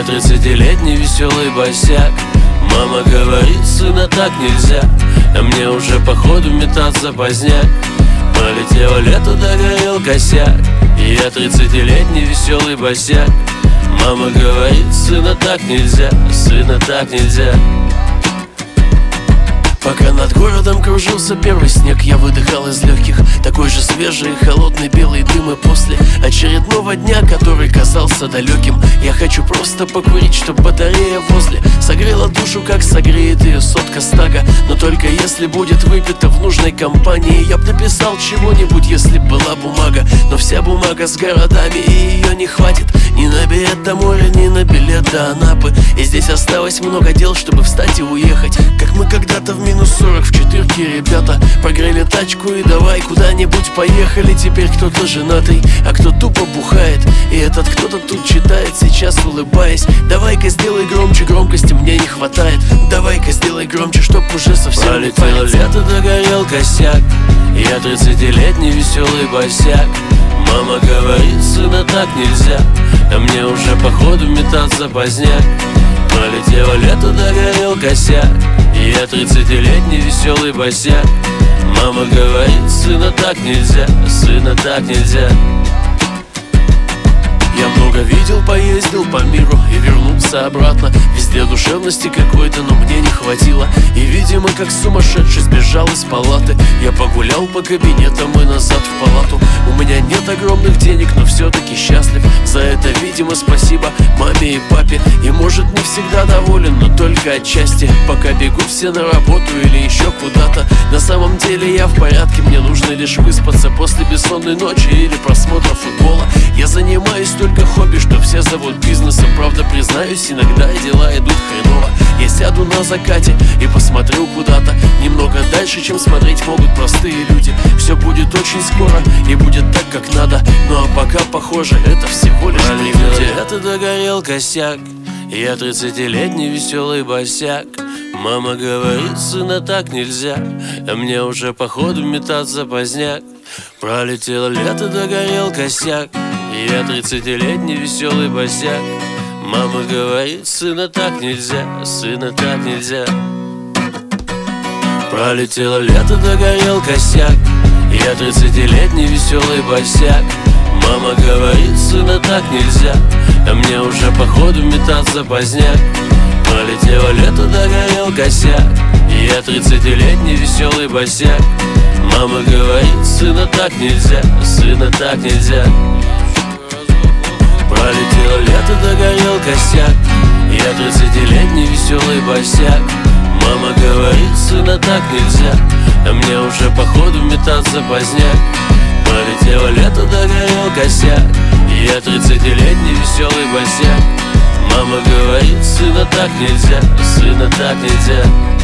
30-летний веселый босяк. Мама говорит, сына, так нельзя, а мне уже походу метаться поздняк. Пролетело лето, догорел косяк, и я 30-летний веселый босяк. Мама говорит, сына, так нельзя, сына, так нельзя. Пока над городом кружился первый снег, я выдыхал из легких такой же свежий и холодный белый дым. И после очередного дня, который казался далеким, я хочу просто покурить, чтоб батарея возле согрела душу, как согреет ее сотка стага. Но только если будет выпито в нужной компании. Я б написал чего-нибудь, если б была бумага, но вся бумага с городами, и ее не хватит ни на билет до моря, ни на билет до Анапы. И здесь осталось много дел, чтобы встать и уехать. Как мы когда-то в минус 40 в четырке, ребята, прогрели тачку и давай куда-нибудь поехали. Теперь кто-то женатый, а кто тупо бухает, и этот кто-то тут читает, сейчас улыбаясь. Давай-ка сделай громче, громкости мне не хватает. Давай-ка сделай громче, чтоб уже совсем не пролетело лето, догорел косяк, я 30-летний веселый босяк. Мама говорит, сына, так нельзя, а мне уже походу метаться поздняк. Пролетело лето, догорел косяк, и я 30-летний веселый босяк. Мама говорит, сына, так нельзя, сына, так нельзя. Я много видел, поездил по миру и вернулся обратно. Везде душевности какой-то, но мне не хватило. И, видимо, как сумасшедший сбежал из палаты. Я погулял по кабинетам и назад в палату. У меня нет огромных денег, но все-таки счастлив. За это, видимо, спасибо маме и папе. И, может, не всегда доволен, но только отчасти. Пока бегу все на работу или еще куда-то. На самом деле я в порядке, мне нужно лишь выспаться после бессонной ночи или просмотра футбола. Я занимаюсь только хобби, что все зовут бизнесом. Правда, признаюсь, иногда дела идут хреново. Я сяду на закате и посмотрю куда-то немного дальше, чем смотреть могут простые люди. Все будет очень скоро и будет так, как надо. Ну а пока, похоже, это всего лишь прелюдия. Это догорел косяк, я 30-летний веселый босяк. Мама говорит, сына, так нельзя, а мне уже походу метаться поздняк. Пролетело лето, догорел косяк, я 30-летний веселый босяк. Мама говорит, сына, так нельзя, сына, так нельзя. Пролетело лето, догорел косяк, я 30-летний веселый босяк. Мама говорит, сына, так нельзя, а мне уже походу метаться поздняк. Пролетело лето, догорел косяк, я 30-летний веселый босяк. Мама говорит, сына, так нельзя, сына, так нельзя. Пролетело лето, догорел косяк, я 30-летний веселый босяк. Мама говорит, сына, так нельзя, а мне уже походу метаться поздняк. Пролетело лето, догорел косяк, я 30-летний веселый босяк. Мама говорит, сына, так нельзя, сына, так нельзя.